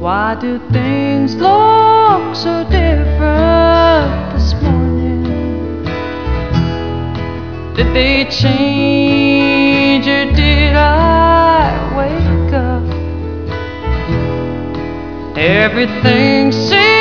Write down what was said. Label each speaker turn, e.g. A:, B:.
A: Why do things look so different this morning? Did they change or did I wake up? Everything seems